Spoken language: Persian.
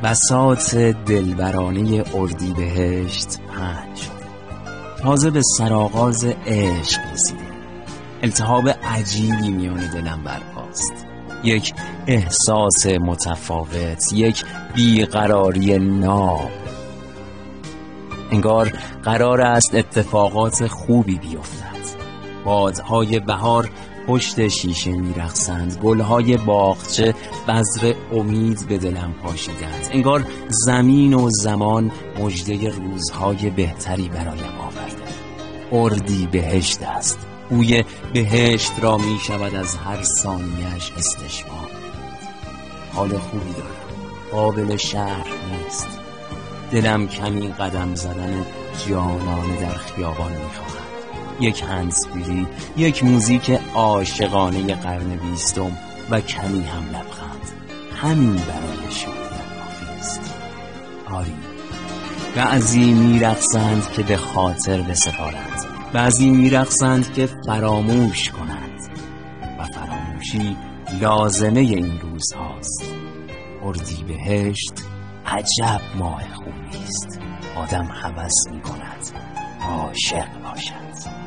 بساط دلبرانه اردیبهشت پهن شده. تازه به سرآغاز عشق رسیده. التهاب عجیبی میان دلم برپاست. یک احساس متفاوت، یک بیقراری ناب. انگار قرار است اتفاقات خوبی بیفتد. بادهای بهار پشت شیشه میرقصند، گلهای باغچه بذر امید به دلم پاشیدند. انگار زمین و زمان مژده روزهای بهتری برایم آورده. اردیبهشت است. بوی بهشت را می شود از هر ثانیه‌اش استشمام. حال خوبی دارم. قابل شرح نیست. دلم کمی قدم زدن جانانه در خیابان می خواهد. یک هندزفری، یک موزیک عاشقانه قرن 20 و کمی هم لبخند. همین برای شادیم کافی است. آری، بعضی میرقصند که به خاطر بسپارند، بعضی میرقصند که فراموش کنند و فراموشی لازمه این روزهاست. اردیبهشت عجب ماه خوبی است. آدم هوس می کند عاشق باشد.